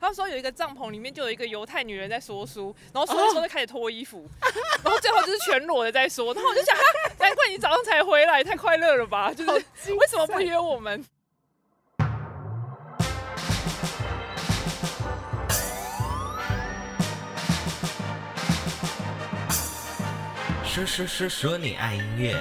他说有一个帐篷里面就有一个犹太女人在说书，然后说一说就开始脱衣服，然后最后就是全裸的在说，然后我就想，难怪你早上才回来，太快乐了吧？就是为什么不约我们？ 说你爱音乐。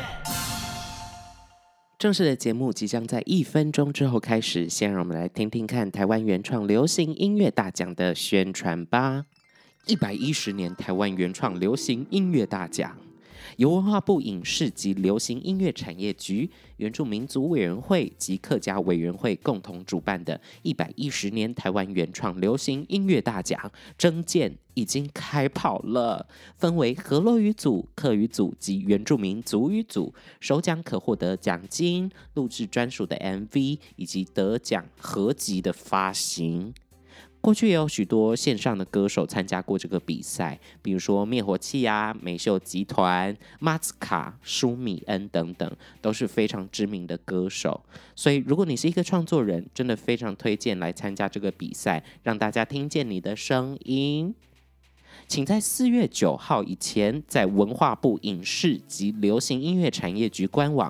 正式的节目即将在1分钟之后开始，先让我们来听听看台湾原创流行音乐大奖的宣传吧。110年台湾原创流行音乐大奖，由文化部影视及流行音乐产业局、原住民族委员会及客家委员会共同主办的110年台湾原创流行音乐大奖征件已经开跑了，分为河洛语组、客语组及原住民族语组，首奖可获得奖金、录制专属的 MV 以及得奖合集的发行。过去也有许多线上的歌手参加过这个比赛，比如说灭火器啊、美秀集团、马斯卡、舒米恩等等，都是非常知名的歌手。所以如果你是一个创作人，真的非常推荐来参加这个比赛，让大家听见你的声音。请在4月9号以前，在文化部影视及流行音乐产业局官网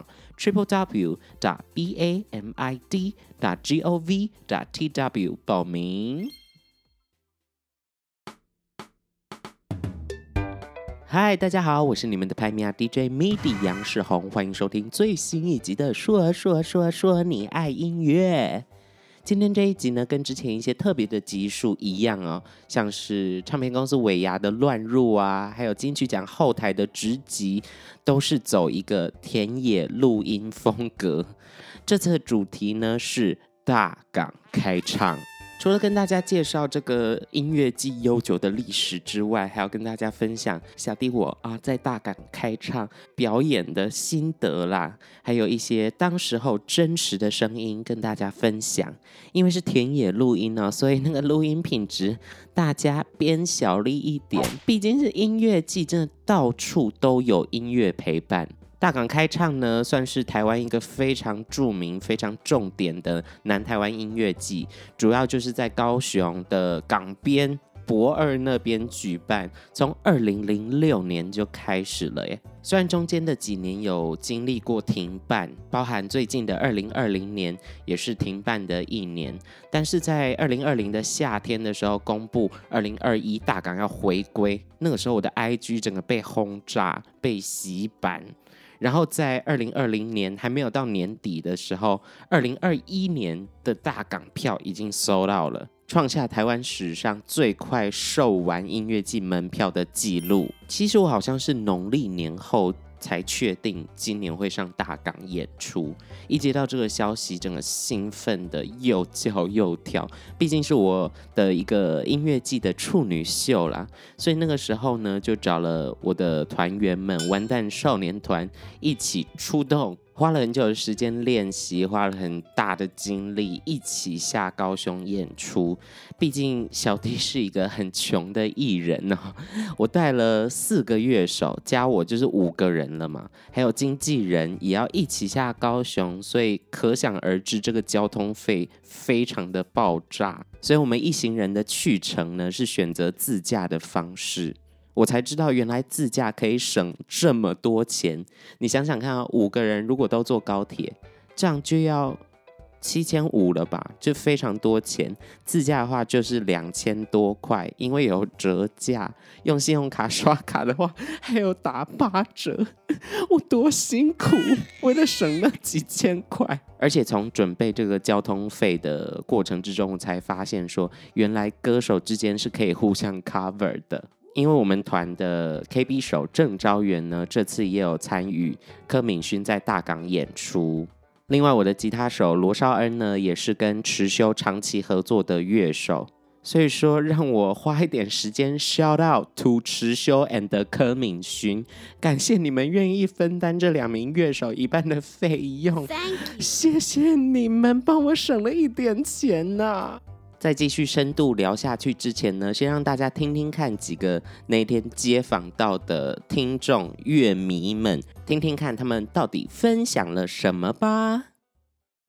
www.bamid.gov.tw 报名。嗨，大家好，我是你们的拍米亚 DJ MIDI 杨世宏，欢迎收听最新一集的说你爱音乐。今天这一集呢，跟之前一些特别的集数一样哦，像是唱片公司尾牙的乱入啊，还有金曲奖后台的直击，都是走一个田野录音风格。这次的主题呢是大港开唱。除了跟大家介绍这个音乐季悠久的历史之外，还要跟大家分享小弟我在大港开唱表演的心得啦，还有一些当时候真实的声音跟大家分享。因为是田野录音哦，所以那个录音品质大家编小力一点，毕竟是音乐季，真的到处都有音乐陪伴。大港开唱呢，算是台湾一个非常著名、非常重点的南台湾音乐季，主要就是在高雄的港边博二那边举办，从2006年就开始了耶。虽然中间的几年有经历过停办，包含最近的2020年也是停办的一年，但是在2020的夏天的时候公布2021大港要回归，那个时候我的 IG 整个被轰炸、被洗版。然后在2020年还没有到年底的时候，2021年的大港票已经sold out了，创下台湾史上最快售完音乐季门票的纪录。其实我好像是农历年后才确定今年会上大港演出，一接到这个消息，整个兴奋的又叫又跳，毕竟是我的一个音乐季的处女秀啦，所以那个时候呢，就找了我的团员们完蛋少年团一起出动，花了很久的时间练习，花了很大的精力，一起下高雄演出。毕竟小弟是一个很穷的艺人哦，我带了4个乐手，加我就是5个人了嘛，还有经纪人也要一起下高雄，所以可想而知这个交通费非常的爆炸。所以我们一行人的去程呢是选择自驾的方式。我才知道原来自驾可以省这么多钱。你想想看啊，5个人如果都坐高铁，这样就要7500了吧，就非常多钱。自驾的话就是2000多块，因为有折价，用信用卡刷卡的话还有打8折。我多辛苦，为了省那几千块。而且从准备这个交通费的过程之中，我才发现说，原来歌手之间是可以互相 cover 的。因为我们团的 KB 手郑昭元呢，这次也有参与柯敏勋在大港演出。另外，我的吉他手罗绍恩呢，也是跟池修长期合作的乐手。所以说，让我花一点时间 shout out to 池修 and 柯敏勋，感谢你们愿意分担这2名乐手一半的费用，谢谢你们帮我省了一点钱啊。在继续深度聊下去之前呢，先让大家听听看几个那天街访到的听众乐迷们，听听看他们到底分享了什么吧。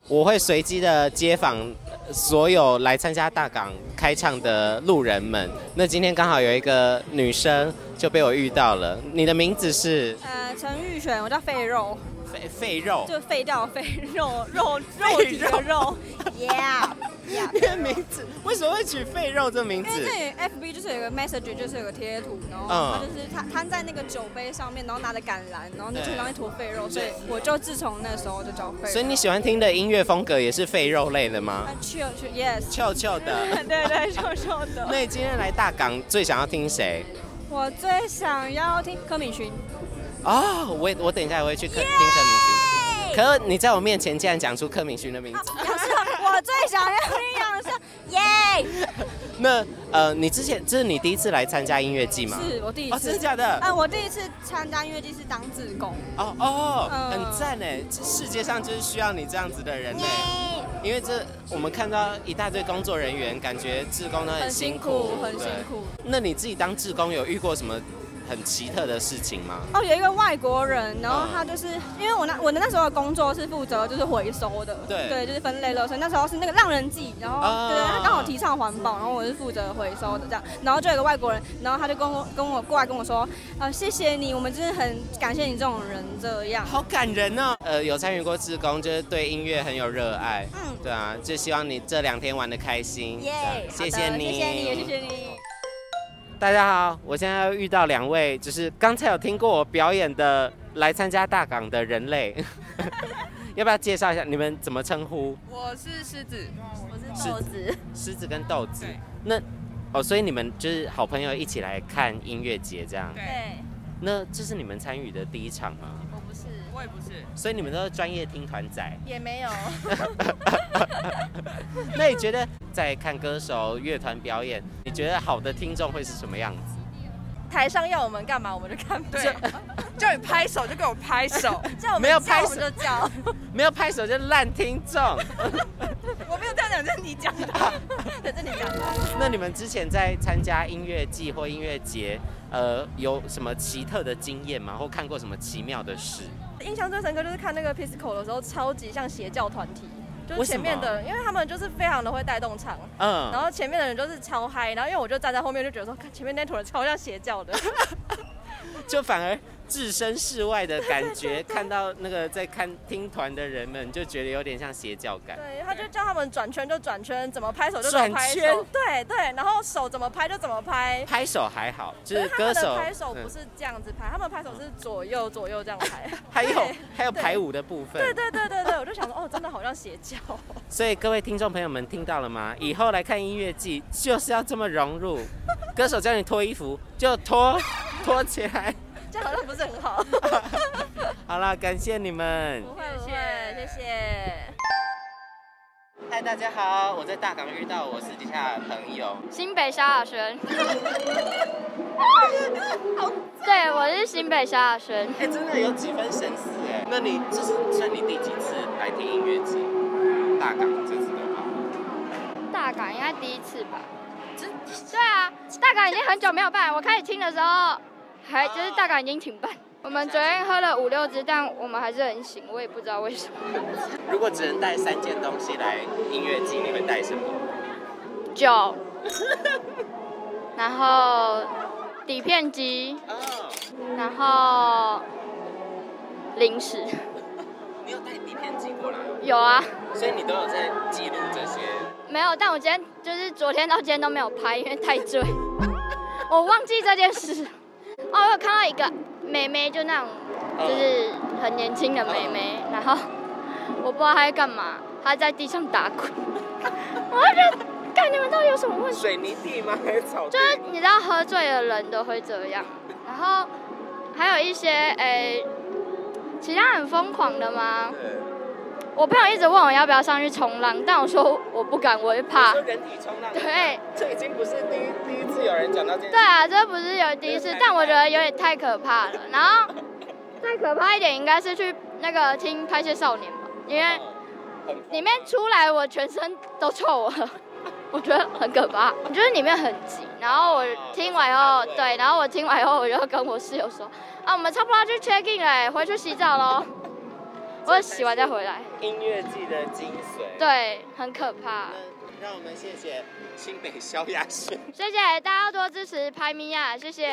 我会随机的街访所有来参加大港开唱的路人们。那今天刚好有一个女生就被我遇到了，你的名字是？ 陈玉璇，我叫废肉。 废肉， 就废掉废肉体的肉 ，Yeah。 你的名字为什么会取废肉这名字？ 因为这里 FB 就是有一个 message， 就是有个贴图，然后它就是摊在那个酒杯上面，然后拿着橄榄，然后就上一坨废肉，所以我就自从那时候就叫废肉。 所以你喜欢听的音乐风格也是废肉类的吗 ？Yes， 臭臭的。 对，臭臭的。 那你今天来大港最想要听谁？ 我最想要听柯敏勋。 哦，我等一下也会去听柯敏勋。可是你在我面前竟然讲出柯敏勋的名字。 我最想要听杨丞，耶！ 那你之前这是你第一次来参加音乐季吗？ 是我第一次。 哦，真的假的？ 我第一次参加音乐季是当志工。 很赞哎！世界上就是需要你这样子的人哎，因为我们看到一大堆工作人员，感觉志工都很辛苦， 很辛苦。 那你自己当志工有遇过什么很奇特的事情吗？ 有一个外国人，然后他就是因为我的那时候的工作是负责就是回收的，对，就是分类垃圾。那时候是那个浪人季，然后对，他刚好提倡环保，然后我是负责回收的这样。然后就有一个外国人，然后他就跟我过来跟我说，谢谢你，我们真的很感谢你这种人这样。 好感人哦！有参与过志工，就是对音乐很有热爱，对啊，就希望你这2天玩得开心。 耶， 谢谢你， 谢谢你，也谢谢你。 大家好，我现在要遇到2位，就是刚才有听过我表演的来参加大港的人类，要不要介绍一下你们怎么称呼？ 我是狮子， 我是豆子。 狮子跟豆子。那所以你们就是好朋友一起来看音乐节这样？ 对。 那这是你们参与的第一场吗？ 我不是， 我也不是。 所以你们都是专业听团仔？ 也没有。 那你觉得在看歌手、乐团表演，你觉得好的听众会是什么样子？ 台上要我们干嘛我们就干嘛。 对，叫你拍手就给我拍手， 叫我们叫我们就叫， 没有拍手就烂听众。 我没有这样讲，这是你讲的， 这是你讲的。 那你们之前在参加音乐季或音乐节，有什么奇特的经验吗？或看过什么奇妙的事？ 印象最深刻就是看那个 Pisco 的时候，超级像邪教团体。就是前面的，因为他们就是非常的会带动唱，然后前面的人就是超嗨，然后因为我就站在后面就觉得说，看前面那坨人超像邪教的， 就反而置身事外的感觉，看到那个在听团的人们，就觉得有点像邪教感。 对，他就叫他们转圈就转圈，怎么拍手就怎么拍手，对，然后手怎么拍就怎么拍。 拍手还好，就是歌手他们的拍手不是这样子拍，他们拍手是左右这样拍。 还有排舞的部分。 对，我就想说，哦，真的好像邪教。 所以各位听众朋友们听到了吗？以后来看音乐季就是要这么融入，歌手叫你脱衣服就脱起来。 这样好像不是很好。 好了，感谢你们。 不会，谢谢。 嗨，大家好，我在大港遇到我私底下的朋友新北萧亚轩。对，我是新北萧亚轩。 真的有几分神似哎。那你这是算你第几次来听音乐季？大港这次的话， 大港应该第一次吧？对啊，大港已经很久没有办。我开始听的时候。就是大港已经停办，我们昨天喝了5、6支，但我们还是很醒，我也不知道为什么。 如果只能带3件东西来音乐季，你会带什么？ 酒，然后底片机，然后零食。 你有带底片机过来？ 有啊。所以你都有在记录这些？ 没有，但我昨天到今天都没有拍，因为太醉，我忘记这件事。我有看到一个妹妹，就那种就是很年轻的妹妹，然后我不知道她在干嘛，她在地上打滚，我就觉得，干你们到底有什么问题？ 水泥地吗？还是草地？ 就是你知道喝醉的人都会这样，然后还有一些其他很疯狂的吗？我朋友一直问我要不要上去冲浪，但我说我不敢，我会怕。 你说人体冲浪？ 对。 这已经不是第一次有人讲到这件事。 对啊，这不是有第一次，但我觉得有点太可怕了。然后再可怕一点，应该是去那个听《拍戏少年》吧，因为里面出来我全身都臭了，我觉得很可怕。我觉得里面很挤，然后我听完以后，对，然后我听完以后，我就跟我室友说，我们差不多要去 check in 了，回去洗澡咯。 我洗完再回来。 音乐季的精髓。 对，很可怕。 让我们谢谢新北萧亚轩， 谢谢大家多支持拍咪呀，谢谢。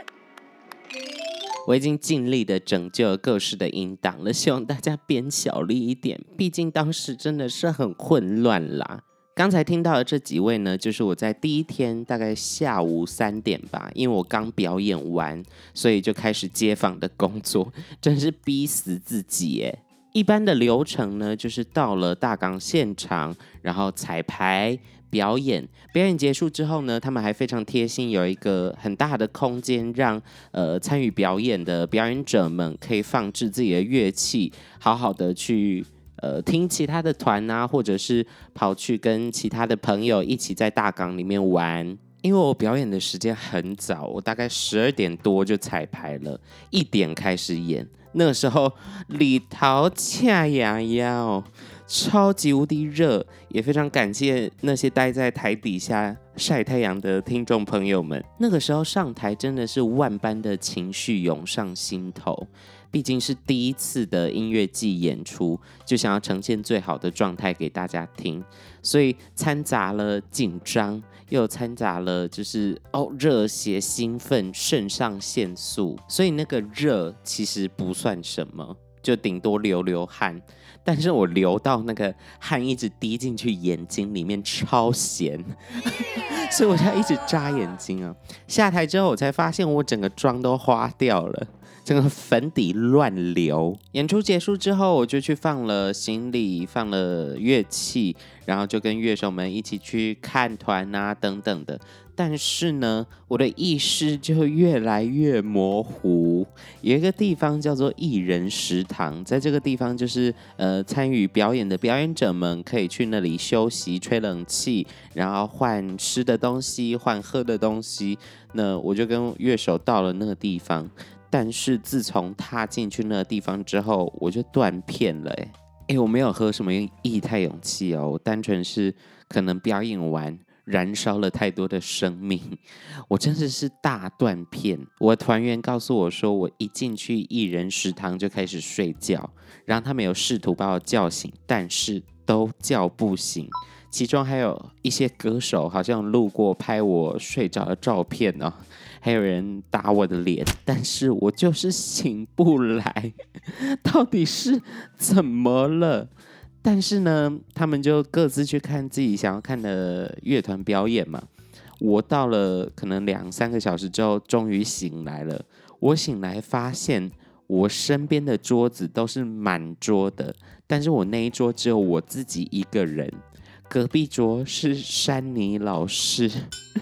我已经尽力的拯救各式的音档了，希望大家编小力一点，毕竟当时真的是很混乱啦。刚才听到的这几位呢，就是我在第一天大概下午3点吧，因为我刚表演完，所以就开始街访的工作，真是逼死自己耶。一般的流程呢，就是到了大港现场，然后彩排表演结束之后呢，他们还非常贴心，有一个很大的空间让参与表演的表演者们可以放置自己的乐器，好好的去听其他的团啊，或者是跑去跟其他的朋友一起在大港里面玩。因为我表演的时间很早，我大概12点多就彩排了，1点开始演。那个时候里头恰牙牙哦，超级无敌热，也非常感谢那些待在台底下晒太阳的听众朋友们。那个时候上台真的是万般的情绪涌上心头，毕竟是第一次的音乐季演出，就想要呈现最好的状态给大家听，所以掺杂了紧张，又掺杂了就是热血、兴奋、肾上腺素，所以那个热其实不算什么，就顶多流汗。但是我流到那个汗一直滴进去眼睛里面，超咸，所以我就要一直眨眼睛啊。下台之后我才发现我整个妆都花掉了，整个粉底乱流。演出结束之后，我就去放了行李，放了乐器，然后就跟乐手们一起去看团啊等等的。但是呢，我的意识就越来越模糊。有一个地方叫做艺人食堂，在这个地方就是参与表演的表演者们可以去那里休息、吹冷气，然后换吃的东西、换喝的东西。那我就跟乐手到了那个地方。但是自从踏进去那个地方之后，我就断片了我没有喝什么液态勇气哦，我单纯是可能表演完燃烧了太多的生命，我真的是大断片。我的团员告诉我说，我一进去艺人食堂就开始睡觉，然后他们有试图把我叫醒，但是都叫不醒。其中还有一些歌手好像路过拍我睡着的照片哦，还有人打我的脸，但是我就是醒不来，到底是怎么了？但是呢，他们就各自去看自己想要看的乐团表演嘛。我到了可能2-3个小时之后，终于醒来了。我醒来发现我身边的桌子都是满桌的，但是我那一桌只有我自己一个人。隔壁桌是珊妮老师，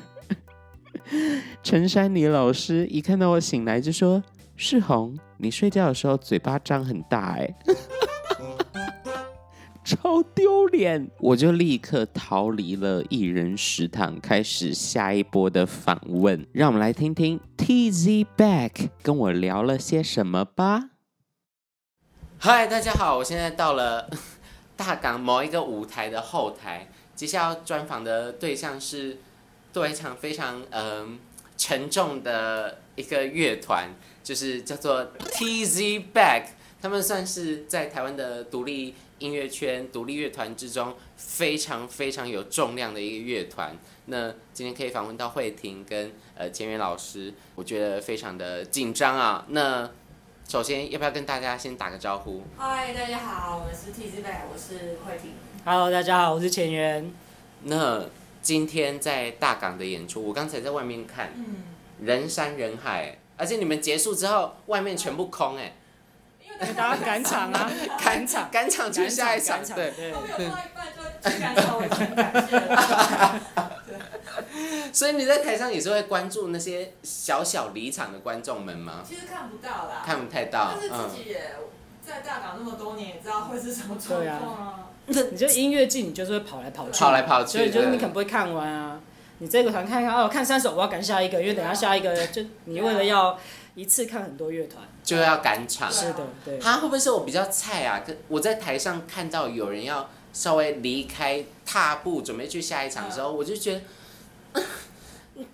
陈珊妮老师一看到我醒来就说：“世宏，你睡觉的时候嘴巴张很大超丢脸！”我就立刻逃离了艺人食堂，开始下一波的访问。让我们来听听 TZ Back 跟我聊了些什么吧。嗨，大家好，我现在到了大港某一个舞台的后台，接下来要专访的对象是非常沉重的一个乐团，就是叫做 TZ Back。他们算是在台湾的独立音乐圈、独立乐团之中非常非常有重量的一个乐团。那今天可以访问到慧婷跟千元老师，我觉得非常的紧张啊。那首先要不要跟大家先打个招呼？ 嗨，大家好，我是 TZ Back， 我是慧婷。 Hello， 大家好，我是钱元。 那今天在大港的演出，我刚才在外面看，人山人海，而且你们结束之后，外面全部空因为大家赶场啊， 赶场去下一场，对。 都没有到一半就居然稍微先感谢了。 所以你在台上也是会关注那些小离场的观众们吗？ 其实看不到啦， 看不太到。 但是自己也在大港那么多年，也知道会是什么状况啊。 你就音乐季，你就是会跑来跑去，所以就是你可能不会看完啊。你这个团看看3首，我要赶下一个，因为等一下下一个就你为了要一次看很多乐团， 就要赶场。 是的，对。 他会不会是我比较菜啊？我在台上看到有人要稍微离开踏步，准备去下一场的时候，我就觉得，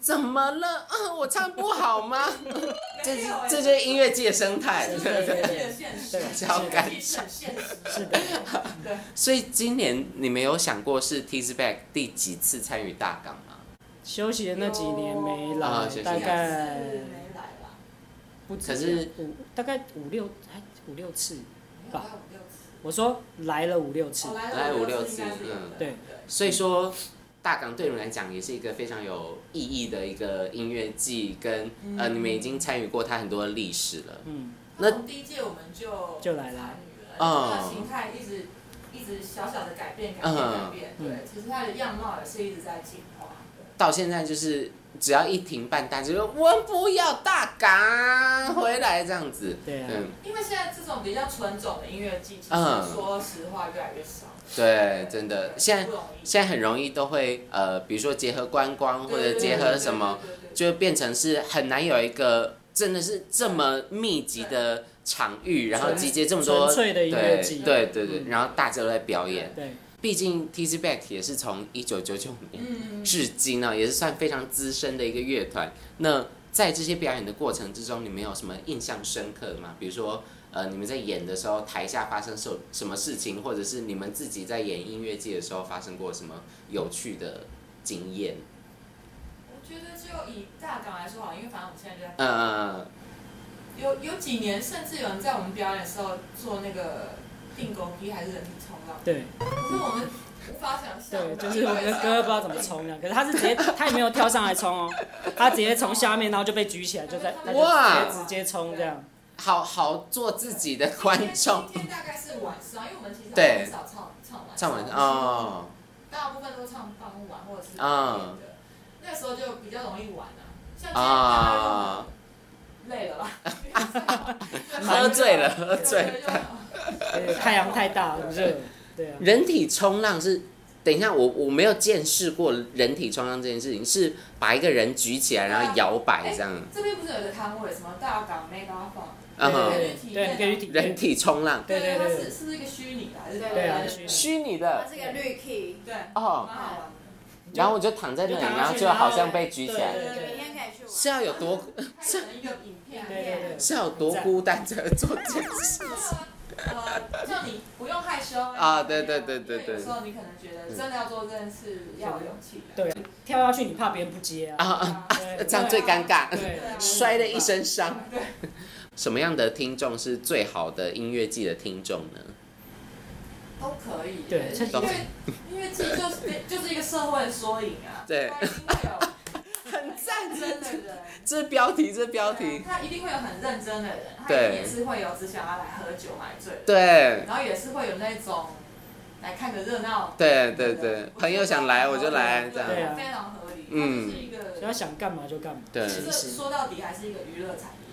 怎么了？我唱不好吗？这就是音乐季的生态， 对， 超感伤。 是的， 对。 所以今年你们有想过是 T-Back 第几次参与大港吗？ 休息的那几年没来，大概不止，可是大概五六次吧。我说来了5-6次， 来了5-6次， 对。 所以说大港对你们来讲也是一个非常有意义的一个音乐季，跟你们已经参与过它很多的历史了。 那从第一届我们就来了， 它形态一直小小的改变，对，其实它的样貌也是一直在进化。 到现在就是只要一停办，大家就说我们不要大港回来这样子。 对啊。 因为现在这种比较纯种的音乐季，其实说实话越来越少。 对，真的，现在很容易都会比如说结合观光或者结合什么，就变成是很难有一个真的是这么密集的场域，然后集结这么多纯粹的音乐季， 对，然后大家都在表演。 对。 毕竟 T-Back 也是从1999年至今呢，也是算非常资深的一个乐团。那在这些表演的过程之中，你们有什么印象深刻的吗？比如说，你们在演的时候，台下发生什么事情，或者是你们自己在演音乐季的时候发生过什么有趣的经验？ 我觉得就以大港来说好，因为反正我们现在就在有几年，甚至有人在我们表演的时候做那个定狗踢还是人体冲浪。对。可是我们无法想象。 对，就是我们的歌不知道怎么冲浪，可是他是直接，他也没有跳上来冲哦，他直接从下面然后就被举起来，他就直接冲这样。 好做自己的观众。 今天大概是晚上，因为我们其实很少唱晚上哦。大部分都唱傍晚或者是的，那个时候就比较容易晚啊。像今天累了吧？ 喝醉了。 太阳太大了，热。对啊。 人体冲浪是，等一下我没有见识过人体冲浪这件事情，是把一个人举起来然后摇摆这样。 这边不是有一个摊位，什么大港 Mega Fun， 对， 人体冲浪。 对，它是一个虚拟的还是？ 对啊， 虚拟的。 它是一个绿 key， 对，蛮好玩的。 然后我就躺在那里，然后就好像被举起来。 每天可以去玩。 是要有多？ 是一个影片。 是要有多孤单才做这件事情？ 叫你不用害羞啊！对。 有时候你可能觉得真的要做这件事要有勇气。 对，跳下去你怕别人不接啊。 这样最尴尬，摔了一身伤。 对。 什么样的听众是最好的音乐季的听众呢？ 都可以。 对， 音乐季就是一个社会的缩影啊。 对。 很赞真的人。 这是标题。 他一定会有很认真的人，他也是会有只想要来喝酒买醉。 对。 然后也是会有那种来看个热闹。 对，朋友想来我就来，这样。 对啊。非常合理。它就是一个。 只要想干嘛就干嘛。 对。 说到底还是一个娱乐产业。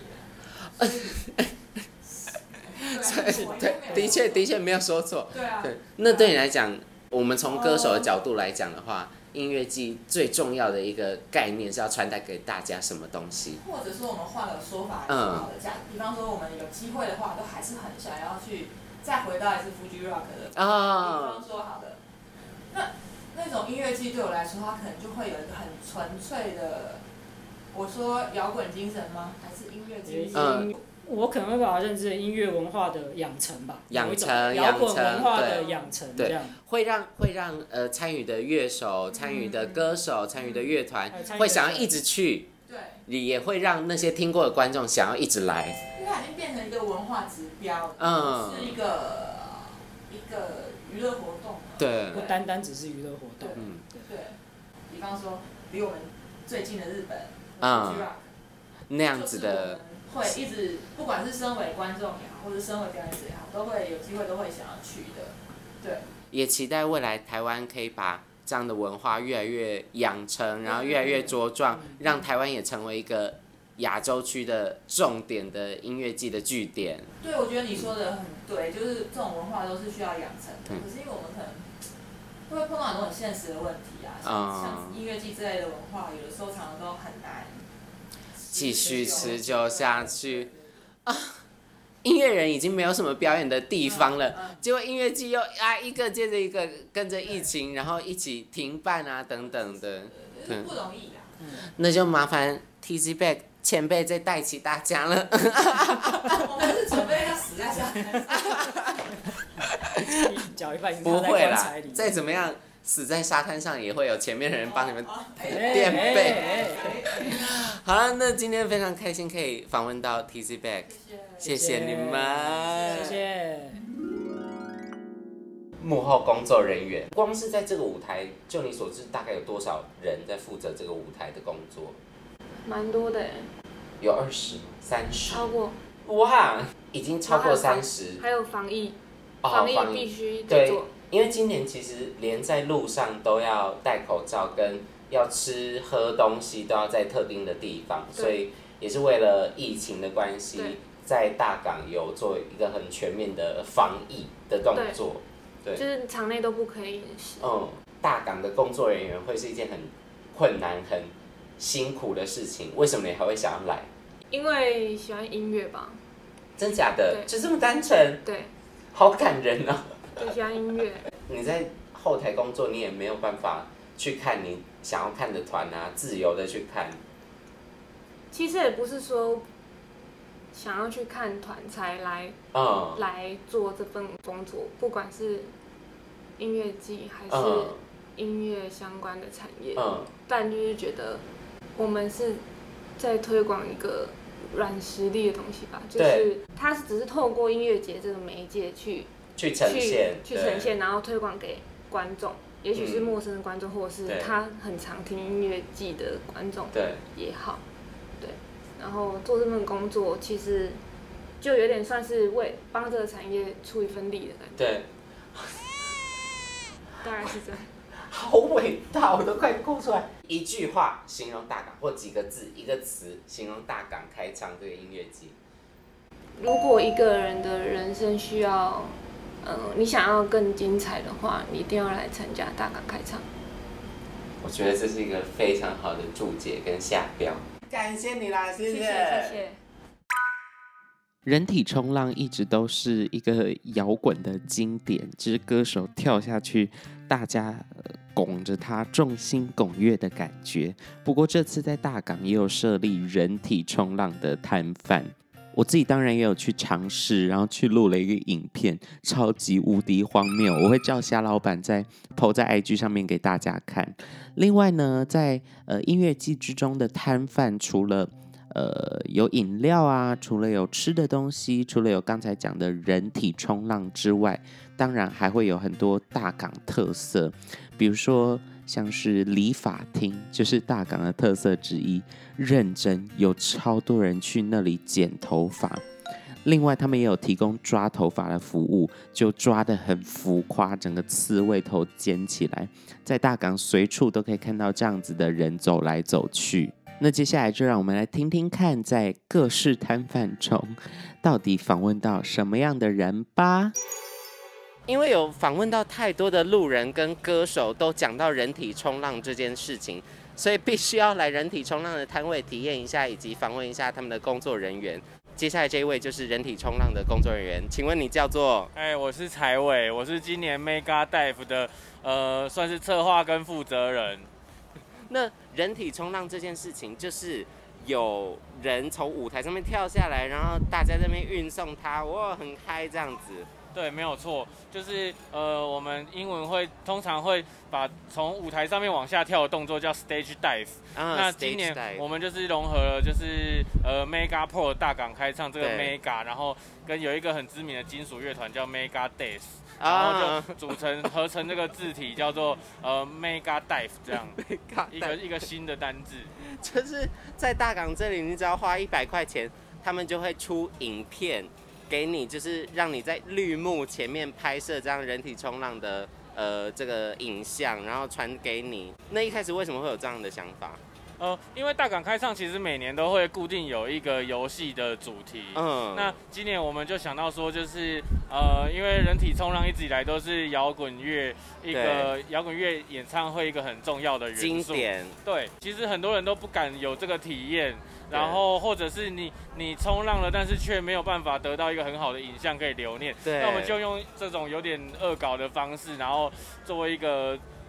对，的确没有说错。 对啊。 对，那对你来讲，我们从歌手的角度来讲的话，音乐季最重要的一个概念是要传达给大家什么东西？ 或者说我们换个说法来说好的，比方说我们有机会的话，都还是很想要去再回到一次 Fuji Rock 的。比方说好的，那种音乐季对我来说，它可能就会有一个很纯粹的，我说摇滚精神吗？还是音乐精神？ 我可能会把它认知为音乐文化的养成吧，摇滚文化的养成，这样会让参与的乐手、参与的歌手、参与的乐团会想要一直去， 对， 也会让那些听过的观众想要一直来， 因为它已经变成一个文化指标，是一个娱乐活动了， 对， 不单单只是娱乐活动， 对，比方说离我们最近的日本， 那样子的。 会一直，不管是身为观众也好，或者身为表演者也好，都会有机会都会想要去的，对。 也期待未来台湾可以把这样的文化越来越养成，然后越来越茁壮，让台湾也成为一个亚洲区的重点的音乐季的据点。 对，我觉得你说的很对，就是这种文化都是需要养成的。可是因为我们可能会碰到很多很现实的问题啊，像音乐季之类的文化，有的时候常常都很难继续持久下去啊！音乐人已经没有什么表演的地方了，结果音乐季又一个接着一个跟着疫情，然后一起停办啊等等的， 不容易啦。 那就麻烦 TZ Back 前辈再带起大家了。 我们是准备要死在沙滩上， 脚一半不会啦，再怎么样死在沙滩上也会有前面的人帮你们垫背。好了，那今天非常开心可以访问到 TZ Back， 谢谢你们， 谢谢。 幕后工作人员，光是在这个舞台，就你所知，大概有多少人在负责这个舞台的工作？ 蛮多的耶， 有20、30， 超过。 哇，已经超过30。 还有防疫， 防疫必须得做。 因为今年其实连在路上都要戴口罩，跟要吃喝东西都要在特定的地方，所以也是为了疫情的关系，在大港有做一个很全面的防疫的动作。对， 就是场内都不可以饮食。 大港的工作人员会是一件很困难、很辛苦的事情。为什么你还会想要来？ 因为喜欢音乐吧。 真假的？就这么单纯？ 对。 好感人哦。 对，喜欢音乐。 你在后台工作，你也没有办法去看你想要看的团啊，自由的去看。 其实也不是说想要去看团才来做这份工作，不管是音乐季还是音乐相关的产业，但就是觉得我们是在推广一个软实力的东西吧，就是它只是透过音乐节这个媒介去呈现，然后推广给观众，也许是陌生的观众，或者是他很常听音乐季的观众也好，对。然后做这份工作，其实就有点算是为帮这个产业出一份力的感觉。 对， 大概是这样。 好伟大，我都快哭出来。一句话形容大港，或几个字、一个词形容大港开唱这个音乐季。 如果一个人的人生需要，你想要更精彩的话，你一定要来参加大港开唱。 我觉得这是一个非常好的注解跟下标。感谢你啦，谢谢。 谢谢。 人体冲浪一直都是一个摇滚的经典，就是歌手跳下去，大家拱着他众星拱月的感觉。不过这次在大港也有设立人体冲浪的摊贩，我自己当然也有去尝试，然后去录了一个影片，超级无敌荒谬，我会叫夏老板再 po 在 IG 上面给大家看。另外呢，在音乐季之中的摊贩，除了有饮料啊，除了有吃的东西，除了有刚才讲的人体冲浪之外，当然还会有很多大港特色，比如说像是理发厅，就是大港的特色之一，认真有超多人去那里剪头发。另外他们也有提供抓头发的服务，就抓得很浮夸，整个刺猬头剪起来，在大港随处都可以看到这样子的人走来走去。那接下来就让我们来听听看，在各式摊贩中到底访问到什么样的人吧。因为有访问到太多的路人跟歌手都讲到人体冲浪这件事情，所以必须要来人体冲浪的摊位体验一下，以及访问一下他们的工作人员。接下来这一位就是人体冲浪的工作人员，请问你叫做？ 我是柴伟，我是今年 Mega Dive 的算是策划跟负责人。 那人体冲浪这件事情，就是有人从舞台上面跳下来，然后大家在那边运送他，哇，很嗨这样子。 对，没有错，就是我们英文通常会把从舞台上面往下跳的动作叫 stage dive。那今年我们就是融合了，就是Mega Pro 大港开唱这个 Mega， 然后跟有一个很知名的金属乐团叫 Mega Death， 然后就合成这个字体叫做Mega Dive， 这样一个新的单字。 就是在大港这里，你只要花100块钱，他们就会出影片给你，就是让你在绿幕前面拍摄这样人体冲浪的这个影像，然后传给你。那一开始为什么会有这样的想法？ 因为大港开唱其实每年都会固定有一个游戏的主题，那今年我们就想到说，就是因为人体冲浪一直以来都是摇滚乐演唱会一个很重要的元素， 经典。 对，其实很多人都不敢有这个体验，然后或者是你冲浪了，但是却没有办法得到一个很好的影像可以留念，那我们就用这种有点恶搞的方式，然后作为一个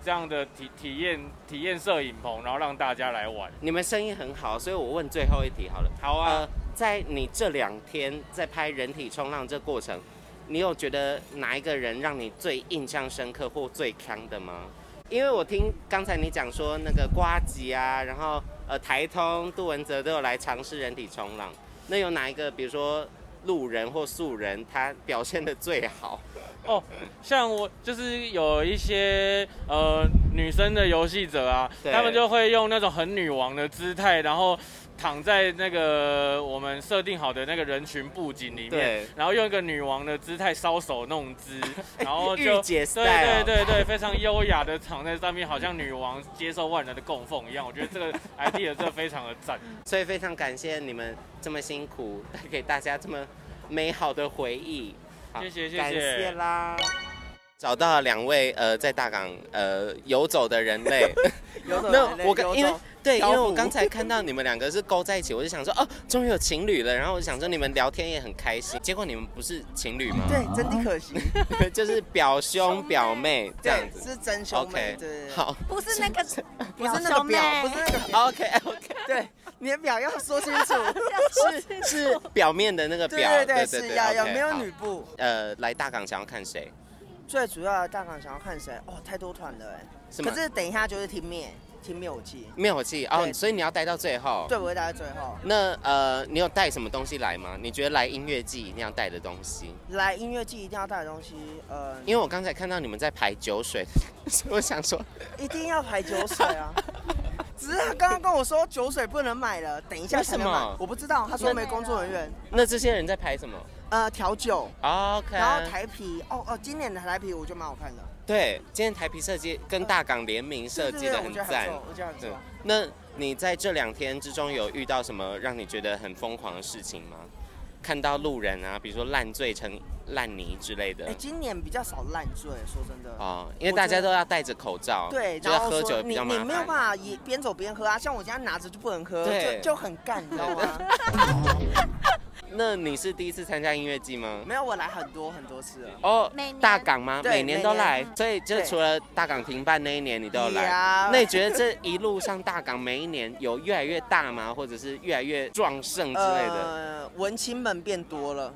这样的体验摄影棚，然后让大家来玩。 你们生意很好，所以我问最后一题好了。 好啊。 在你这2天在拍人体冲浪这过程，你有觉得哪一个人让你最印象深刻或最强的吗？因为我听刚才你讲说那个呱吉啊，然后台通、杜文泽都有来尝试人体冲浪，那有哪一个，比如说路人或素人，他表现得最好？ 像我就是有一些女生的游戏者啊，他们就会用那种很女王的姿态，然后躺在那个我们设定好的那个人群布景里面，然后用一个女王的姿态搔首弄姿，然后就对，非常优雅的躺在上面，好像女王接受万人的供奉一样。我觉得这个 idea 真的非常的赞， 所以非常感谢你们这么辛苦，带给大家这么美好的回忆。 谢谢， 感谢啦！找到了2位在大港游走的人类，因为我刚才看到你们2个是勾在一起，我就想说终于有情侣了，然后我就想说你们聊天也很开心，结果你们不是情侣吗？ 对，真的可惜， 就是表兄表妹这样子， 是真兄妹，对， 好， 不是那个， 不是那个表，不是那个表 ，OK， 对，你的表要说清楚， 是表面的那个表， 对，是要没有女部。 来大港想要看谁？ 最主要的大港想要看谁？太多团了可是等一下就是听灭火器所以你要待到最后。 对，我会待到最后。 那你有带什么东西来吗？你觉得来音乐季一定要带的东西？ 来音乐季一定要带的东西， 因为我刚才看到你们在排酒水，所以我想说一定要排酒水啊。只是他刚刚跟我说酒水不能买了，等一下才能买。我不知道，他说没工作人员。 那这些人在排什么？ 调酒。 OK。 然后台啤，今年的台啤我觉得蛮好看的。 对，今天台啤设计跟大港联名设计的很赞。 我觉得很不错。 那你在这2天之中有遇到什么让你觉得很疯狂的事情吗？看到路人啊，比如说烂醉成烂泥之类的。 今年比较少烂醉，说真的。 因为大家都要戴着口罩。 对， 然后喝酒比较麻烦。 你没有办法也边走边喝啊，像我家拿着就不能喝，就很干，你知道吗？ 那你是第一次参加音乐季吗？ 没有，我来很多次了。 大港吗？每年都来，所以就除了大港停办那一年，你都有来。那你觉得这一路上大港每一年有越来越大吗？或者是越来越壮盛之类的？ 文青们变多了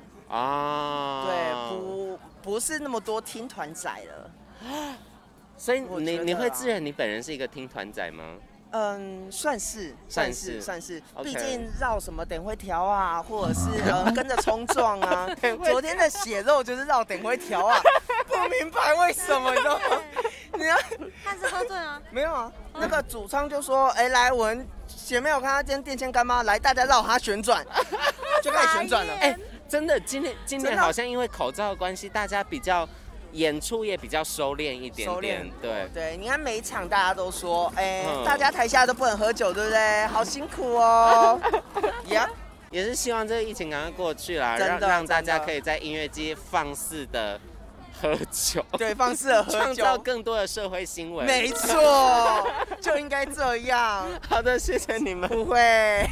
对，不是那么多听团仔了。 所以你会自认你本人是一个听团仔吗？ 算是，毕竟绕什么等会条啊，或者是跟着冲撞啊。昨天的血肉就是绕等会条啊，不明白为什么，你知道吗？ 他是喝醉啊？ 没有啊，那个主唱就说，来，我们前面有看到今天电线杆吗？来，大家绕它旋转，就开始旋转了。 真的，今年好像因为口罩的关系，大家比较。演出也比较收敛一点点， 对，你看每一场大家都说，大家台下都不能喝酒，对不对？好辛苦哦。 也是希望这个疫情赶快过去啦，让大家可以在音乐季放肆的喝酒， 对，放肆的喝酒， 创造更多的社会新闻。 没错，就应该这样。 好的，谢谢你们。 不会。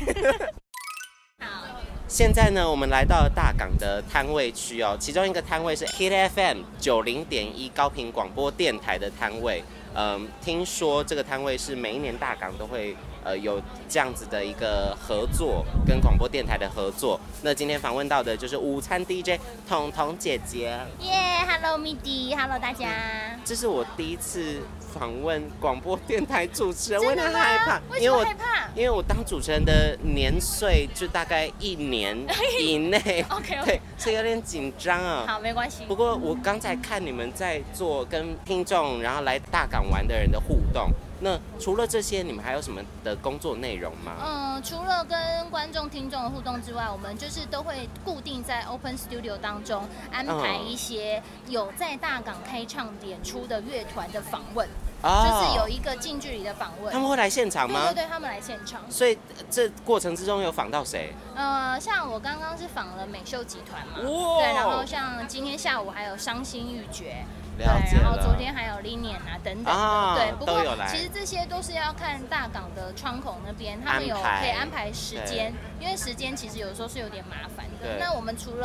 现在呢，我们来到了大港的摊位区哦，其中一个摊位是 Hit FM 90.1高屏广播电台的摊位。听说这个摊位是每一年大港都会有这样子的一个合作，跟广播电台的合作。那今天访问到的就是午餐 DJ 彤彤姐姐。 Hello Midi，Hello 大家。 这是我第一次访问广播电台主持人，我有点害怕。为什么害怕？ 因为我当主持人的年岁就大概1年以内 OK， 对，所以有点紧张啊。 好，没关系。 不过我刚才看你们在做跟听众，然后来大港玩的人的互动。那除了这些，你们还有什么的工作内容吗？ 除了跟观众、听众的互动之外，我们就是都会固定在 Open Studio 当中安排一些有在大港开唱演出的乐团的访问。就是有一个近距离的访问。 他们会来现场吗？ 对，他们来现场。 所以这过程之中有访到谁？ 像我刚刚是访了美秀集团嘛，对，然后像今天下午还有伤心欲绝。对，然后昨天还有 Linian 啊等等的，对，不过其实这些都是要看大港的窗口那边，他们有可以安排时间，因为时间其实有时候是有点麻烦的。那我们除了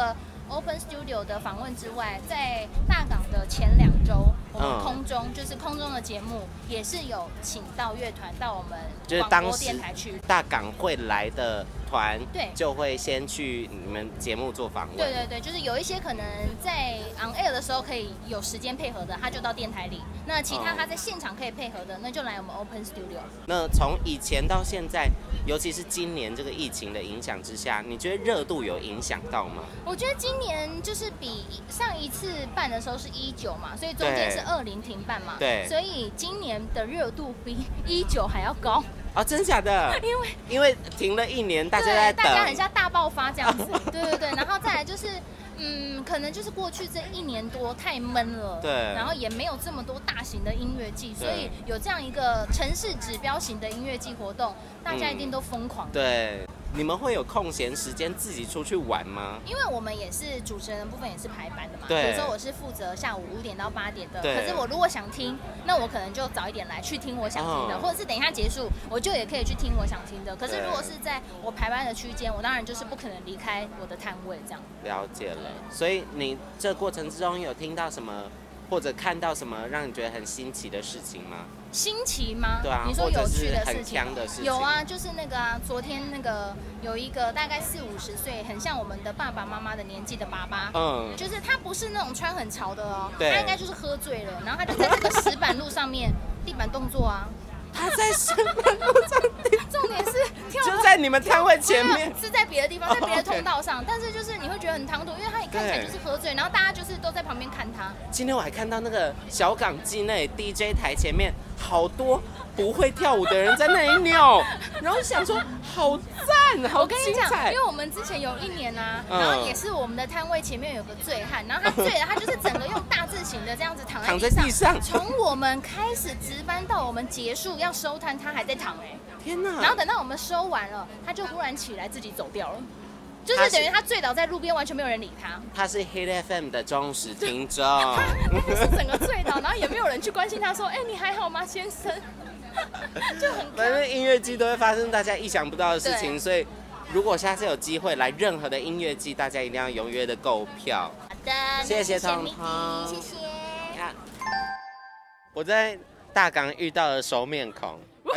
Open Studio 的访问之外，在大港的前2周，我们空中的节目也是有请到乐团到我们广播电台去。 大港会来的团，对，就会先去你们节目做访问。 对对对，就是有一些可能在 on air 的时候可以有时间配合的，他就到电台里；那其他他在现场可以配合的，那就来我们 Open Studio。 那从以前到现在，尤其是今年这个疫情的影响之下，你觉得热度有影响到吗？ 我觉得今年就是比上一次办的时候是19嘛，所以中间是20停办嘛，对，所以今年的热度比19还要高。 哦，真假的？因为停了1年，大家在等， 大家很像大爆发这样子。对对对，然后再来就是，可能就是过去这1年多太闷了，对，然后也没有这么多大型的音乐季，所以有这样一个城市指标型的音乐季活动，大家一定都疯狂。 对。你们会有空闲时间自己出去玩吗？ 因为我们也是主持人的部分也是排班的嘛，有时候我是负责下午5点到8点的，可是我如果想听，那我可能就早一点来去听我想听的，或者是等一下结束，我就也可以去听我想听的。可是如果是在我排班的区间，我当然就是不可能离开我的摊位这样。 了解了，所以你这过程之中有听到什么？或者看到什么让你觉得很新奇的事情吗？ 新奇吗？ 对啊， 你说有趣的事情？ 有啊，就是那个昨天那个有一个大概40-50岁，很像我们的爸爸妈妈的年纪的爸爸，就是他不是那种穿很潮的哦，他应该就是喝醉了，然后他就在这个石板路上面地板动作啊。 他在石板路上， 重点是就在你们摊位前面， 是在别的地方，在别的通道上，但是就是你会觉得很唐突，因为他一看起来就是喝醉，然后大家就是都在旁边看他。 今天我还看到那个小港记那里 DJ 台前面好多不会跳舞的人在那里扭，然后想说好赞，好精彩。 因为我们之前有1年啊，然后也是我们的摊位前面有个醉汉，然后他醉了，他就是整个用大字型的这样子躺在地上，从我们开始值班到我们结束要收摊，他还在躺天哪！ 然后等到我们收完了，他就忽然起来自己走掉了，就是等于他醉倒在路边，完全没有人理他。 他是 Hit FM 的忠实听众， 他是整个醉倒，然后也没有人去关心他说：“你还好吗，先生？”就很反正音乐季都会发生大家意想不到的事情，所以如果下次有机会来任何的音乐季，大家一定要踊跃的购票。 好的， 谢谢彤彤， 谢谢。 我在大港遇到了熟面孔，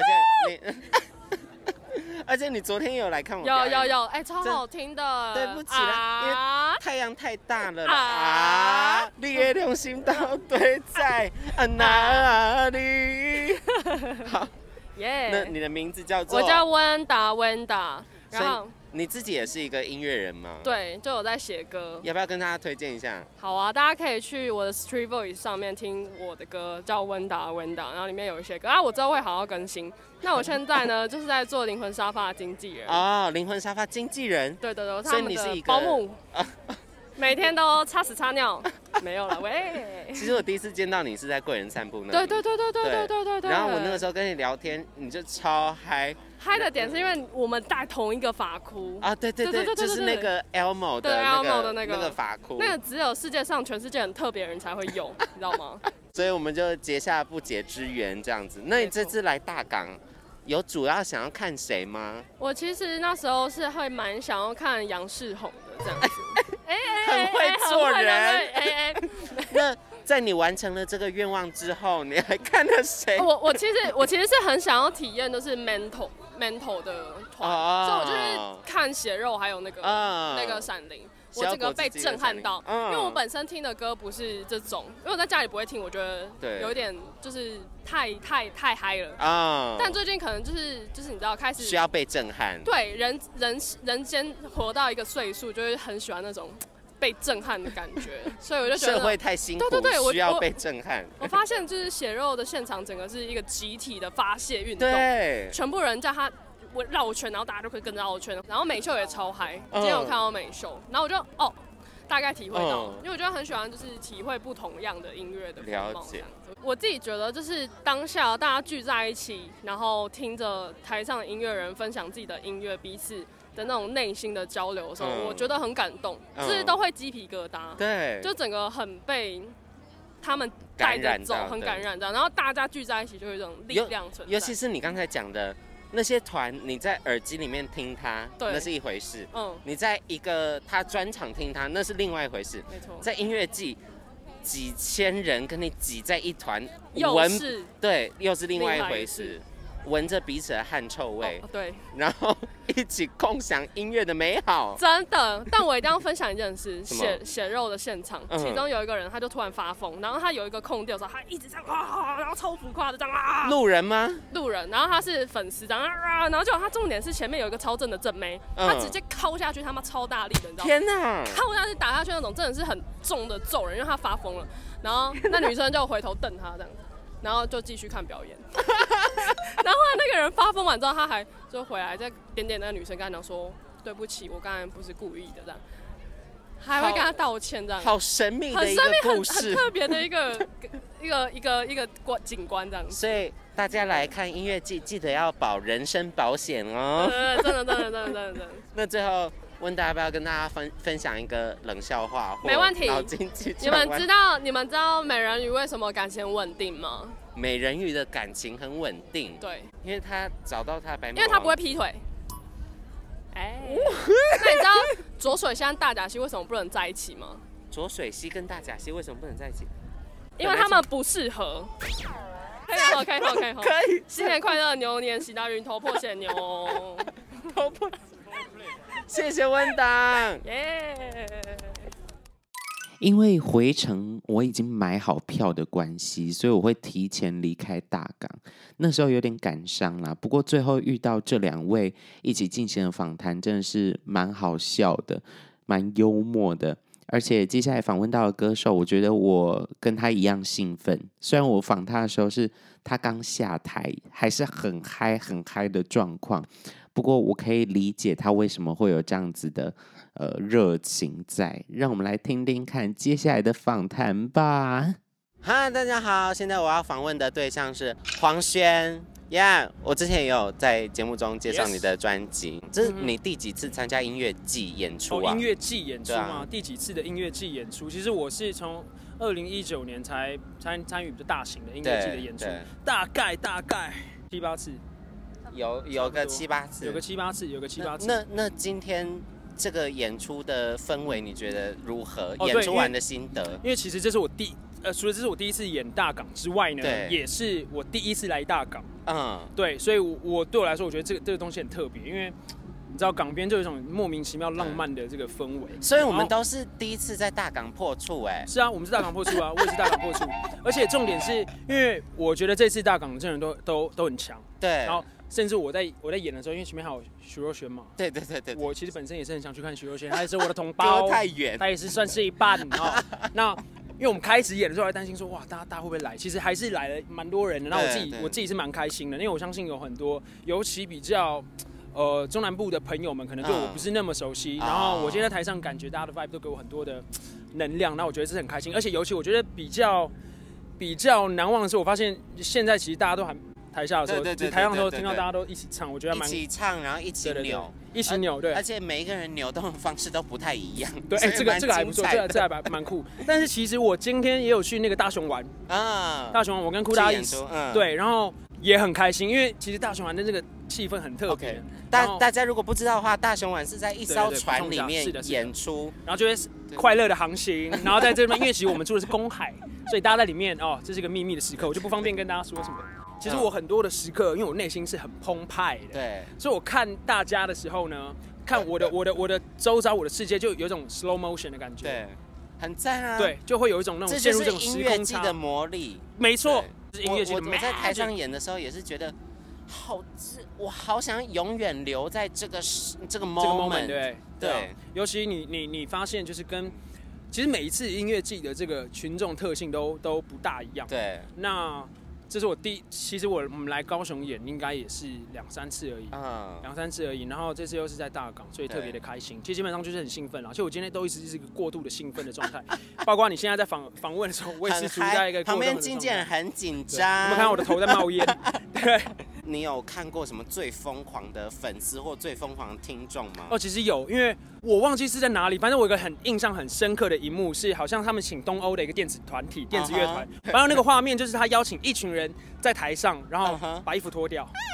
而且你昨天有来看我表演， 有，超好听的。 对不起啦，因为太阳太大了啦。你的良心到底在哪里？好，那你的名字叫做？ 我叫温达，然后。 你自己也是一个音乐人吗？ 对，就有在写歌。 要不要跟大家推荐一下？ 好啊，大家可以去我的 Street Voice 上面听我的歌，叫温达，然后里面有一些歌我之后会好好更新。那我现在呢，就是在做灵魂沙发的经纪人。 哦，灵魂沙发经纪人。 对，所以你是一个保姆。每天都擦屎擦尿，没有了喂。 其实我第一次见到你是在贵人散步那里。 对。 然后我那个时候跟你聊天，你就超嗨。 嗨的点是因为我们戴同一个发箍啊，对，就是那个 Elmo 的那个发箍， 那个只有全世界很特别的人才会有，你知道吗？ 所以我们就结下不解之缘这样子。那你这次来大港，有主要想要看谁吗？ 我其实那时候是会蛮想要看杨世宏的这样子， 很会做人。那在你完成了这个愿望之后，你还看了谁？ 我其实是很想要体验的是 mental 的团，所以我就是看血肉还有那个闪灵，我整个被震撼到，因为我本身听的歌不是这种，因为我在家里不会听，我觉得有一点就是太嗨了但最近可能就是你知道开始需要被震撼， 对人间活到一个岁数，就会很喜欢那种被震撼的感觉，所以我就觉得社会太辛苦，对，需要被震撼。 我发现就是血肉的现场，整个是一个集体的发泄运动， 对， 全部人叫他绕圈，然后大家就可以跟着绕圈，然后美秀也超嗨。今天有看到美秀，然后我就大概体会到，因为我觉得很喜欢就是体会不同样的音乐的风貌这样子。我自己觉得就是当下大家聚在一起，然后听着台上的音乐人分享自己的音乐，彼此的那种内心的交流的时候，我觉得很感动，就是都会鸡皮疙瘩。 对， 就整个很被他们带着走，很感染的。然后大家聚在一起，就有一种力量存在。 尤其是你刚才讲的， 那些团你在耳机里面听他，那是一回事。你在一个他专场听他，那是另外一回事。 没错， 在音乐季，几千人跟你挤在一团，对，又是另外一回事。闻着彼此的汗臭味， 对， 然后一起共享音乐的美好。 真的，但我一定要分享一件事，血肉的现场，其中有一个人他就突然发疯，然后他有一个空调的时候，他一直这样然后超浮夸的这样路人吗？ 路人，然后他是粉丝这样然后就他重点是前面有一个超正的正妹，他直接敲下去，他妈超大力的，你知道吗？ 天哪！ 敲下去打下去那种，真的是很重的揍人，因为他发疯了。然后那女生就回头瞪他这样子。然后就继续看表演，然后那个人发疯完之后，他还就回来再点点那个女生，跟他讲说对不起，我刚才不是故意的这样，还会跟他道歉这样， 好神秘的一个故事， 很特別的一个景觀這樣。 所以大家來看音樂季，記得要保人身保險哦。 真的。 那最後問大家要不要跟大家分享一個冷笑話？ 沒問題。 腦筋急轉彎。你們知道美人魚為什麼感情穩定嗎？ 美人魚的感情很穩定。 對。 因為他找到他白馬王子。 因為他不會劈腿。那你知道浊水溪和大甲溪為什麼不能在一起嗎？ 浊水溪跟大甲溪為什麼不能在一起？ 因為他們不適合。可以。新年快樂，牛年行大運，頭破血流。 頭破。謝謝溫黨。因為回程我已經買好票的關係，所以我會提前離開大港。那時候有點感傷啦，不過最後遇到這兩位一起進行的訪談，真的是蠻好笑的，蠻幽默的。而且接下來訪問到的歌手，我覺得我跟他一樣興奮。雖然我訪他的時候是他剛下台，還是很嗨的狀況，不過我可以理解他為什麼會有這樣子的熱情在。讓我們來聽聽看接下來的訪談吧。嗨，大家好，現在我要訪問的對象是黃軒。我之前也有在節目中介紹你的專輯。這是你第幾次參加音樂季演出啊？ 音樂季演出嗎？第幾次的音樂季演出？其實我是從2019年才參與比較大型的音樂季的演出，大概7、8次， 有個7、8次， 有個7、8次。 那今天這個演出的氛圍你覺得如何？演出完的心得？ 因為其實這是我除了這是我第一次演大港之外呢，也是我第一次來大港。對，所以我對我來說，我覺得這個東西很特別，因為你知道港邊就有一種莫名其妙浪漫的這個氛圍。 所以我們都是第一次在大港破處是啊，我們是大港破處啊，我也是大港破處。而且重點是因為我覺得這次大港的陣容都很強。對。然後甚至我在演的時候，因為前面還有徐若瑄嘛。對。我其實本身也是很想去看徐若瑄，她也是我的同胞。 隔太遠。 她也是算是一半那。因為我們開始演的時候還擔心說，哇，大家會不會來？其實還是來了蠻多人的。那我自己是蠻開心的，因為我相信有很多，尤其比較中南部的朋友們，可能對我不是那麼熟悉。然後我今天在台上感覺大家的 vibe 都給我很多的能量，那我覺得這是很開心。而且尤其我覺得比較難忘的是，我發現現在其實大家都還台下的時候，台上的時候聽到大家都一起唱，我覺得蠻一起唱，然後一起扭。 一起扭，對， 而且每一個人扭動的方式都不太一樣。 對，這個還不錯，這還蠻酷。但是其實我今天也有去那個大雄丸啊，大雄丸我跟酷大意思，對，然後也很開心，因為其實大雄丸的這個氣氛很特別。 大家如果不知道的話，大雄丸是在一艘船裡面演出， 然後就會快樂的航行，然後在這邊，因為其實我們住的是公海，所以大家在裡面這是一個秘密的時刻，我就不方便跟大家說什麼。其實我很多的時刻，因為我內心是很澎湃的，對，所以我看大家的時候呢，看我的周遭，我的世界就有一種 slow motion 的感覺， 對，很讚啊， 對，就會有一種那種陷入這種時空差。 這就是音樂季的魔力， 沒錯，是音樂季的魔力。 我在台上演的時候也是覺得，我好想永遠留在這個 moment， 對，尤其你發現就是其實每一次音樂季的這個群眾特性都不大一樣，對，那。這是其實我們來高雄演應該也是2-3次而已，2-3次而已。然後這次又是在大港，所以特別的開心。其實基本上就是很興奮啦，而且我今天都一直是一個過度的興奮的狀態，包括你現在在訪問的時候，我也是處在一個過動的狀態。 旁邊經紀人很緊張， 有沒有看到我的頭在冒煙？對。 你有看過什麼最瘋狂的粉絲或最瘋狂的聽眾嗎？ 其實有，因為我忘記是在哪裡，反正我有一個印象很深刻的一幕是，好像他們請東歐的一個電子團體、電子樂團，然後那個畫面就是他邀請一群人在台上，然後把衣服脫掉。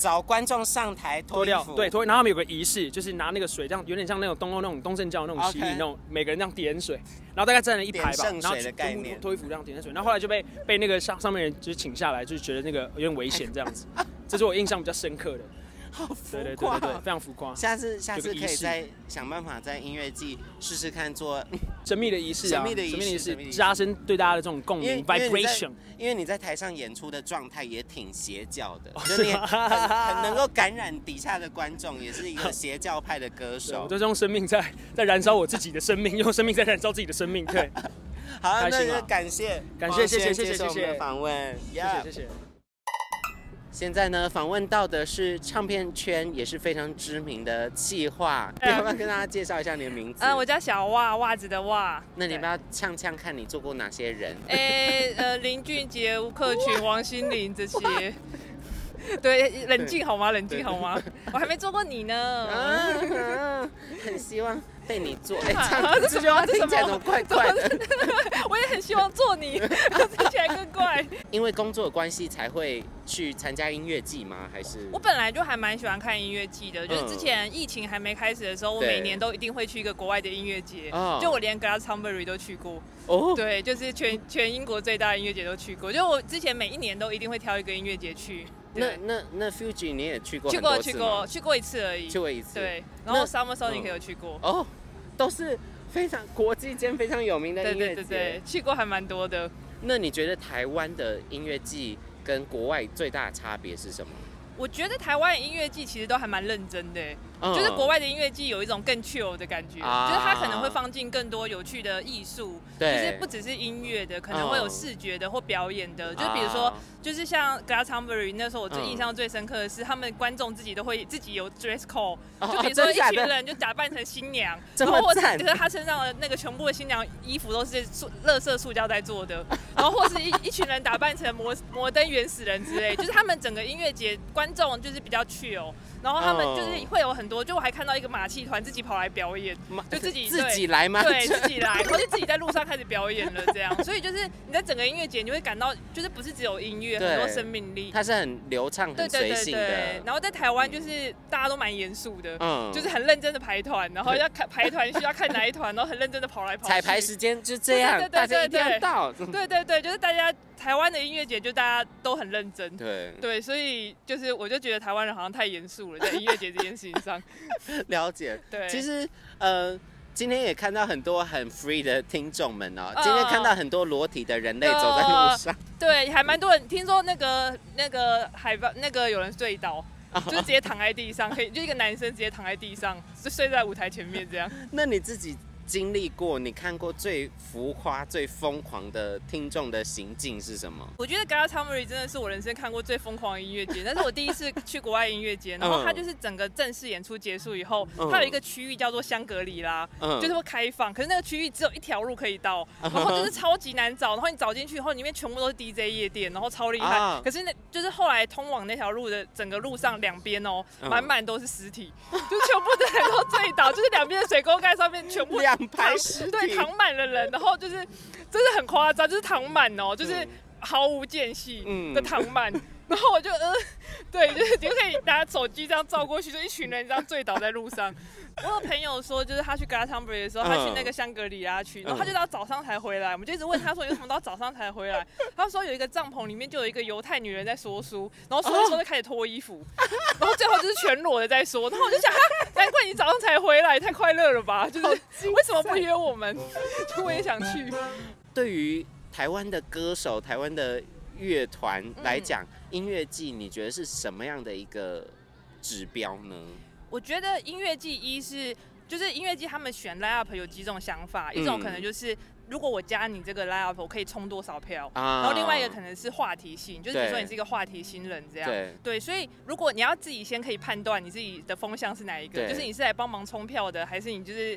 找观众上台脱衣服， 对，脱，然后他们有个仪式，就是拿那个水这样，有点像那种东正教那种洗礼那种，每个人这样点水，然后大概站了一排吧，然后全部脱衣服这样点水，然后后来就被那个上面人就是请下来，就是觉得那个有点危险这样子，这是我印象比较深刻的。 好浮夸， 对，非常浮夸。 下次可以再想办法在音乐季试试看做神秘的仪式啊，神秘的仪式，加深对大家的这种共鸣 vibration。 因为你在台上演出的状态也挺邪教的，就是你很能够感染底下的观众，也是一个邪教派的歌手。 我就是用生命在燃烧我自己的生命，用生命在燃烧自己的生命。对， 好，那就感谢， 谢谢我们的访问， 谢谢。 现在呢，访问到的是唱片圈也是非常知名的企划，要不要跟大家介绍一下你的名字？ 我叫小袜，袜子的袜。 那你要不要呛看你做过哪些人？ 林俊杰、吴克群、王心凌这些。对，冷静好吗？我还没做过你呢。 很希望被你做。这句话听起来怎么怪怪的？ 我也很希望做你，听起来更怪。 因为工作的关系才会去参加音乐季吗？还是我本来就还蛮喜欢看音乐季的，就是之前疫情还没开始的时候，我每年都一定会去一个国外的音乐节，就我连 Glastonbury 都去过。对，就是全英国最大的音乐节都去过，就我之前每一年都一定会挑一个音乐节去。 那 Fuji 你也去过？ 去过一次而已。 去过一次。 对，然后 Summer Sonic 也有去过。 都是非常国际间非常有名的音乐节。 对，去过还蛮多的。 那你觉得台湾的音乐季跟国外最大的差别是什么？ 我觉得台湾的音乐季其实都还蛮认真的，就是国外的音乐季有一种更 chill 的感觉，就是它可能会放进更多有趣的艺术，就是不只是音乐的，可能会有视觉的或表演的，就比如说，就是像 Glastonbury 那时候我最印象最深刻的是，他们观众自己都会自己有 dress code，就比如说一群人就假扮成新娘，然后或者是他身上的那个全部的新娘衣服都是垃圾塑胶袋做的，然后或是一群人打扮成摩登原始人之类，就是他们整个音乐节观众就是比较 chill， 然后他们就是会有很多，就我还看到一个马戏团自己跑来表演，就自己来吗？ 对，自己来，然后就自己在路上开始表演了，这样。所以就是你在整个音乐节，你会感到就是不是只有音乐，很多生命力， 它是很流畅、很随性的。 对。然后在台湾就是大家都蛮严肃的，就是很认真的排团，然后要排团需要看哪一团，然后很认真的跑来跑去。 彩排时间就这样，大家一定要到。 对，就是大家台湾的音乐节就大家都很认真，对，所以就是我就觉得台湾人好像太严肃了，在音乐节这件事情上。 了解， 对， 其实今天也看到很多很 free 的听众们哦，今天看到很多裸体的人类走在路上， 对，还蛮多人。听说那个海报那个有人醉倒，就直接躺在地上，可以就一个男生直接躺在地上，就睡在舞台前面这样。 那你自己经历过，你看过最浮夸、最疯狂的听众的行径是什么？ 我觉得 Glastonbury 真的是我人生看过最疯狂的音乐节，那是我第一次去国外音乐节，然后它就是整个正式演出结束以后，它有一个区域叫做香格里拉，就是会开放，可是那个区域只有一条路可以到，然后就是超级难找，然后你找进去以后，里面全部都是 DJ 夜店，然后超厉害，可是那就是后来通往那条路的整个路上两边哦，满都是尸体，就全部的人都醉倒，就是两边的水沟盖上面全部 2排尸体， 对，躺满了人，然后就是真的很夸张，就是躺满哦，就是毫无间隙的躺满，然后我就对，就是你就可以拿手机这样照过去，就一群人这样醉倒在路上。我有朋友说，就是他去 Glastonbury 的时候，他去那个香格里拉区，然后他就到早上才回来。我们就一直问他说，有什么到早上才回来？他说有一个帐篷里面就有一个犹太女人在说书，然后说一说就开始脱衣服，然后最后就是全裸的在说。然后我就想，难怪你早上才回来，太快乐了吧？就是为什么不约我们？就我也想去。 对于台湾的歌手、台湾的乐团来讲，音乐季你觉得是什么样的一个指标呢？ 我觉得音乐季就是音乐季他们选 line up 有几种想法，一种可能就是如果我加你这个 line up 我可以冲多少票，然后另外一个可能是话题性，就是比如说你是一个话题新人这样，对，所以如果你要自己先可以判断你自己的风向是哪一个，就是你是来帮忙冲票的，还是你就是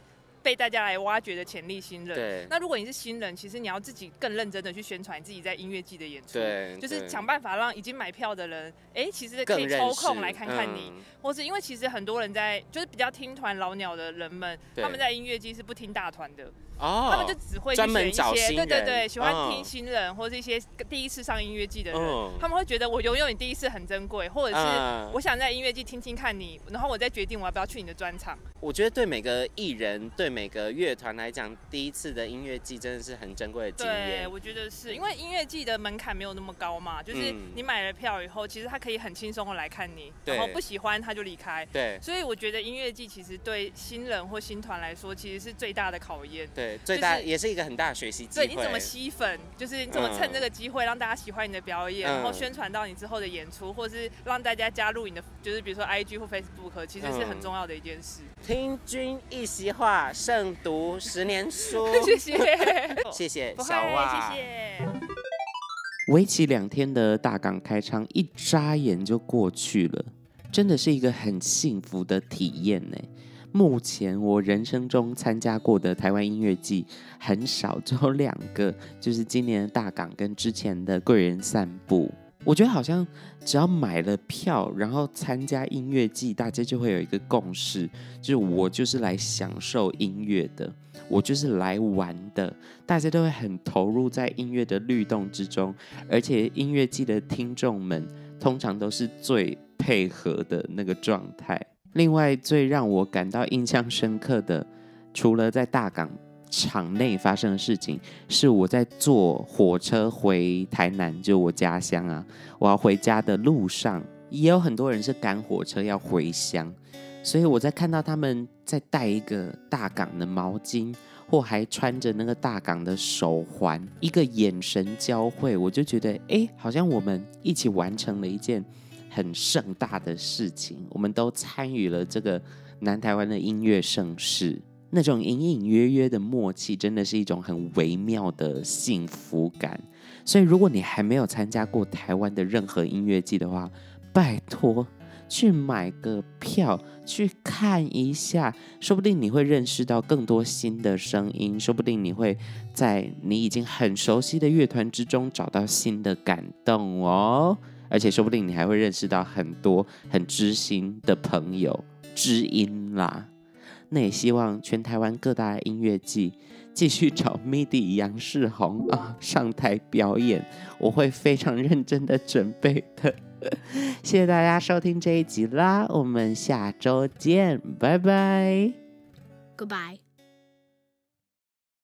被大家来挖掘的潜力新人。 对。 那如果你是新人，其实你要自己更认真的去宣传自己在音乐季的演出。 对。 就是想办法让已经买票的人，其实可以抽空来看看你，或是因为其实很多人就是比较听团老鸟的人们，他们在音乐季是不听大团的。他们就只会去选一些，对，喜欢听新人或是一些第一次上音乐季的人，他们会觉得我拥有你第一次很珍贵，或者是我想在音乐季听听看你，然后我再决定我要不要去你的专场。 我觉得对每个艺人、对每个乐团来讲，第一次的音乐季真的是很珍贵的经验。 对，我觉得是因为音乐季的门槛没有那么高嘛，就是你买了票以后，其实他可以很轻松的来看你，然后不喜欢他就离开。 对， 所以我觉得音乐季其实对新人或新团来说，其实是最大的考验。 对，最大也是一个很大的学习机会。 对，你怎么吸粉，就是你怎么趁这个机会让大家喜欢你的表演，然后宣传到你之后的演出，或者是让大家加入你的，就是比如说 IG 或 Facebook， 其实是很重要的一件事。 听君一席话，胜读10年书。 谢谢， 谢谢小蛙， 谢谢。 为期2天的大港开唱，一眨眼就过去了，真的是一个很幸福的体验呢。目前我人生中参加过的台湾音乐季很少，只有2个，就是今年的大港跟之前的贵人散步。我觉得好像只要买了票，然后参加音乐季，大家就会有一个共识，就是我就是来享受音乐的，我就是来玩的，大家都会很投入在音乐的律动之中，而且音乐季的听众们通常都是最配合的那个状态。另外最让我感到印象深刻的，除了在大港场内发生的事情，是我在坐火车回台南，就我家乡啊，我要回家的路上，也有很多人是赶火车要回乡，所以我在看到他们在带一个大港的毛巾，或还穿着那个大港的手环，一个眼神交汇，我就觉得好像我们一起完成了一件很盛大的事情，我们都参与了这个南台湾的音乐盛事，那种隐隐约约的默契，真的是一种很微妙的幸福感。所以如果你还没有参加过台湾的任何音乐季的话，拜托去买个票去看一下，说不定你会认识到更多新的声音，说不定你会在你已经很熟悉的乐团之中找到新的感动哦，而且说不定你还会认识到很多很知心的朋友，知音啦。那也希望全台湾各大音乐季继续找 MIDI 杨世宏上台表演，我会非常认真的准备的。谢谢大家收听这一集啦，我们下周见，拜拜 ，Goodbye。